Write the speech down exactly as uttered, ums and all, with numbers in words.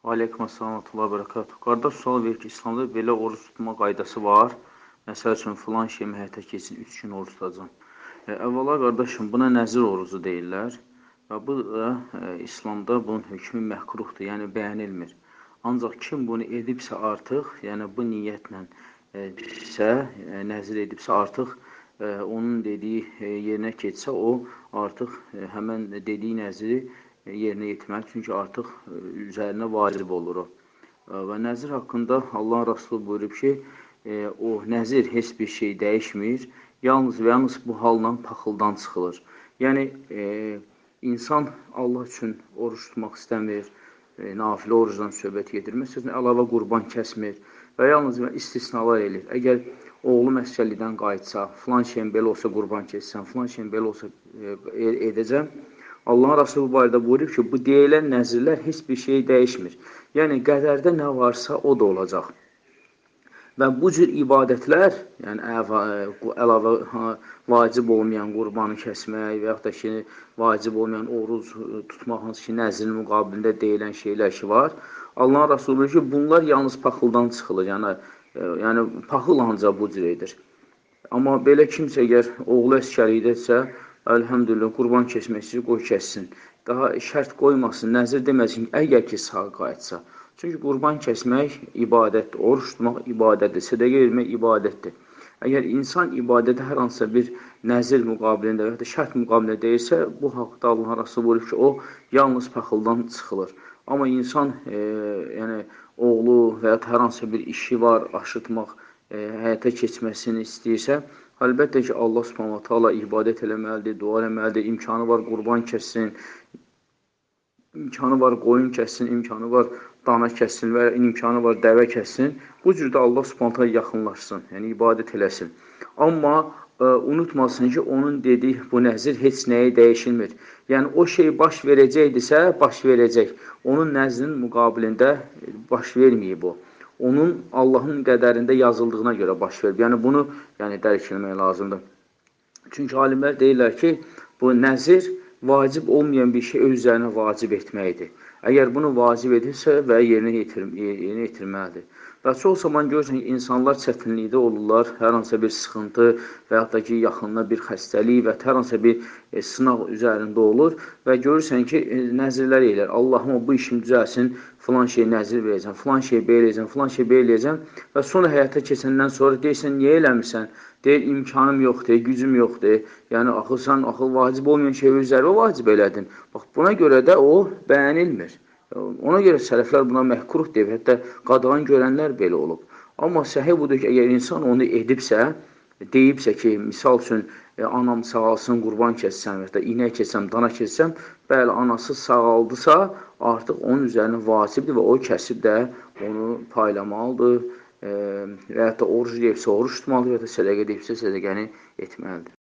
Aleykum əssalam və rahmetullah və bərəkatuhu. Qardaş, sual verir ki, İslamda belə oruç tutma qaydası var. Məsəl üçün, filan şeyimi həyata keçsin, üç gün oruç tutacam. E, əvvəla, qardaşım, buna nəzir orucu deyirlər. Və bu da e, İslamda bunun hökmü məhkruhdur, yəni bəyənilmir. Ancaq kim bunu edibsə artıq, yəni bu niyyətlə e, isə, e, nəzir edibsə artıq, e, onun dediyi e, yerinə keçsə, o artıq e, həmən dediyi nəziri yerinə yetirməli, çünki artıq üzərinə vacib olur o. Və nəzir haqqında Allah Rasulü buyurub ki, e, o nəzir heç bir şey dəyişmir, yalnız və yalnız bu halla paxıldan çıxılır. Yəni, e, insan Allah üçün oruç tutmaq istəmir, e, nafilə orucdan söhbət gedirmir, sözünə əlavə qurban kəsmir və yalnız və istisnalar edir. Əgər oğlu məskəllikdən qayıtsa, filan şeyin belə olsa qurban kəssən, filan şeyin belə olsa e, edəcəm, Allah Rasulü bu barədə buyurur ki, bu deyilən nəzirlər heç bir şey dəyişmir. Yəni, qədərdə nə varsa, o da olacaq. Və bu cür ibadətlər, yəni əlavə vacib olmayan qurbanı kəsmək və yaxud da ki, vacib olmayan oruc tutmaq, hansı ki, nəzrin müqabilində deyilən şeylər ki var, Allah Rasulü buyurur ki, bunlar yalnız paxıldan çıxılır. Yəni, yəni paxıl ancaq bu cür edir. Amma belə kimsə əgər oğlu əskərlikdədirsə, əlhəmdülillah, qurban kəsmək istəyir, qoy kəssin. Daha şərt qoymasın, nəzir deməsin ki, əgər ki, sağ qayıtsa. Çünki qurban kəsmək ibadətdir, oruç tutmaq ibadətdir, sədəqə vermək ibadətdir. Əgər insan ibadətə hər hansısa bir nəzir müqabilində və ya da şərt müqabilində deyirsə, bu haqda Allah Rasulü buyurur ki, o yalnız paxıldan çıxılır. Amma insan, e, yəni, oğlu və ya hər hansısa bir işi var, aşıtmaq, e, həyata keçməsini istəyirsə, əlbəttə ki, Allah Subhanahu taala ibadət eləməlidir, dua eləməlidir, imkanı var qurban kəssin, imkanı var qoyun kəssin, imkanı var dana kəssin və imkanı var dəvə kəssin. Bu cürdə Allah Subhanahu taala yaxınlaşsın, yəni ibadət eləsin. Amma ə, unutmasın ki, onun dediyi bu nəzir heç nəyi dəyişilmir. Yəni, o şey baş verəcəkdirsə, baş verəcək. Onun nəzrinin müqabilində baş verməyib o. Onun Allahın qədərində yazıldığına görə baş verib. Yəni, bunu yəni, dərk etmək lazımdır. Çünki alimlər deyirlər ki, bu nəzir vacib olmayan bir şey öz üzərinə vacib etməkdir. Əgər bunu vacib edirsə və yerinə, yetir yerinə yetirməlidir. Və çox zaman görürsən ki, insanlar çətinlikdə olurlar, hər hansısa bir sıxıntı və yaxud da ki, yaxınına bir xəstəlik və hər hansısa bir e, sınaq üzərində olur və görürsən ki, e, nəzirlər eləyər. Allahım, bu işim düzəlsin, filan şey nəzir verəcəm, filan şey belə eləyəcəm, filan şey belə eləyəcəm və sonra həyata keçəndən sonra deyirsən, niyə eləmirsən? Deyir, imkanım yoxdur, gücüm yoxdur. Yəni, axı, sən axı, vacib olmayan şey üzərə vacib elədin. Bax, buna görə də o bəyənilmir. Ona görə sələflər buna məhkruh deyib, hətta qadağan görənlər belə olub. Amma səhih budur ki, əgər insan onu edibsə, deyibsə ki, misal üçün, e, anam sağalsın, qurban kəssəm, və ya inək kəssəm, dana kəssəm, bəli, anası sağaldısa, artıq onun üzərinə vacibdir və o kəsib də onu paylamalıdır. E, və ya da oruc deyibsə, oruç tutmalıdır və ya da sədəqə deyibsə, sədəqəni etməlidir.